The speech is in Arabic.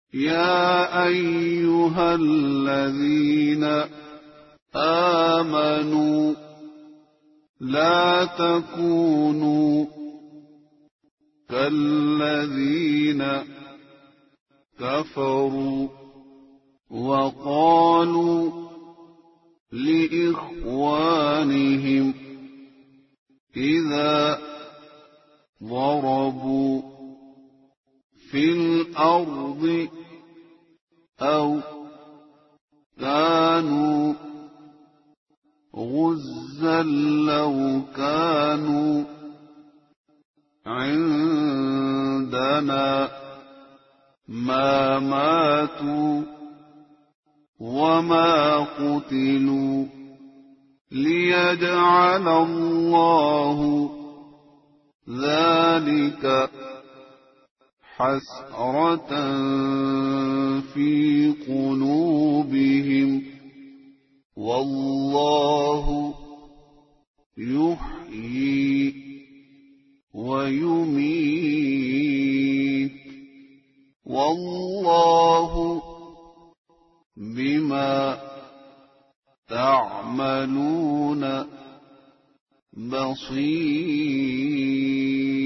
يا أيها الذين آمنوا لا تكونوا كالذين كفروا وقالوا لإخوانهم إذا ضربوا في الأرض أو كانوا غزا لو كانوا عندنا ما ماتوا وما قتلوا ليجعل الله ذلك حسرة في قلوبهم والله يحيي ويميت والله بما تعملون بصير.